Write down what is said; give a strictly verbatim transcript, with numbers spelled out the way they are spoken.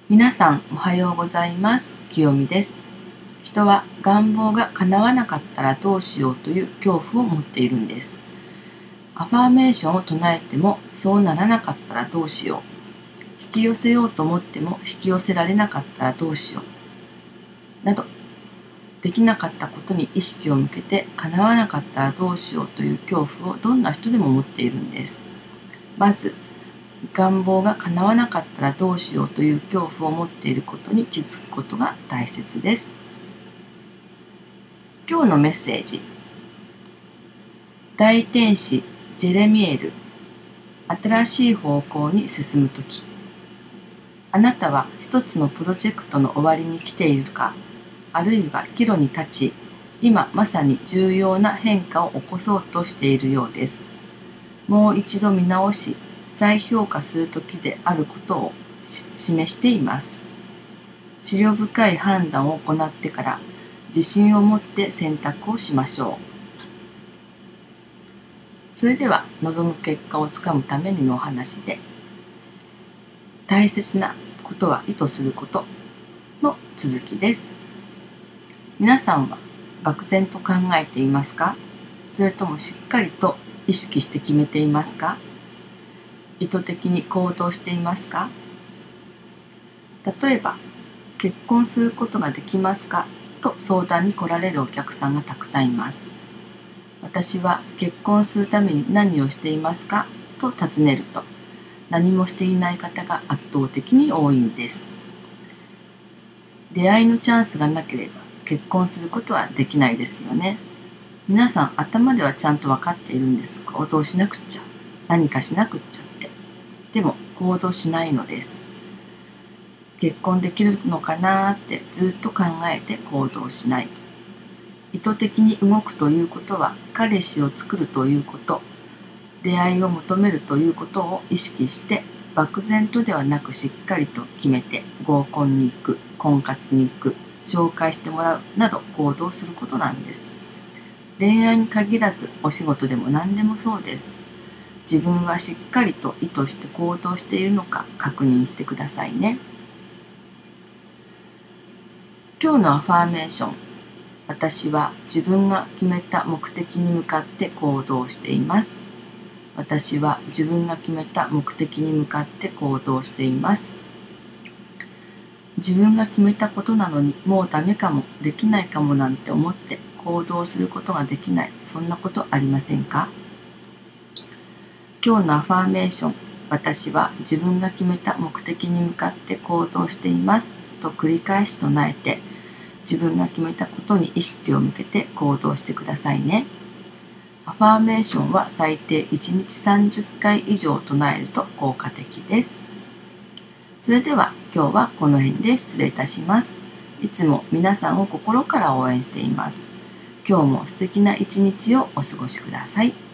皆さんおはようございます。清美です。人は願望が叶わなかったらどうしようという恐怖を持っているんです。アファーメーションを唱えてもそうならなかったらどうしよう。引き寄せようと思っても引き寄せられなかったらどうしよう。など、できなかったことに意識を向けて叶わなかったらどうしようという恐怖をどんな人でも持っているんです。まず、願望が叶わなかったらどうしようという恐怖を持っていることに気づくことが大切です。今日のメッセージ。大天使ジェレミエル。新しい方向に進むとき。あなたは一つのプロジェクトの終わりに来ているか、あるいは岐路に立ち、今まさに重要な変化を起こそうとしているようです。もう一度見直し、再評価する時であることを示しています。思慮深い判断を行ってから自信を持って選択をしましょう。それでは望む結果をつかむためにのお話で、大切なことは意図することの続きです。皆さんは漠然と考えていますか？それともしっかりと意識して決めていますか？意図的に行動していますか？例えば、結婚することができますかと相談に来られるお客さんがたくさんいます。私は結婚するために何をしていますかと尋ねると、何もしていない方が圧倒的に多いんです。出会いのチャンスがなければ結婚することはできないですよね。皆さん頭ではちゃんと分かっているんです。行動しなくっちゃ、何かしなくっちゃって。でも行動しないのです。結婚できるのかなーってずっと考えて行動しない。意図的に動くということは彼氏を作るということ、出会いを求めるということを意識して漠然とではなくしっかりと決めて合コンに行く、婚活に行く、紹介してもらうなど行動することなんです。恋愛に限らずお仕事でも何でもそうです。自分はしっかりと意図して行動しているのか確認してくださいね。今日のアファーメーション。私は自分が決めた目的に向かって行動しています。私は自分が決めた目的に向かって行動しています。自分が決めたことなのにもうダメかも、できないかもなんて思って行動することができない、そんなことありませんか？今日のアファーメーション。私は自分が決めた目的に向かって行動していますと繰り返し唱えて、自分が決めたことに意識を向けて行動してくださいね。アファーメーションは最低いちにちさんじゅっかい以上唱えると効果的です。それでは今日はこの辺で失礼いたします。いつも皆さんを心から応援しています。今日も素敵な一日をお過ごしください。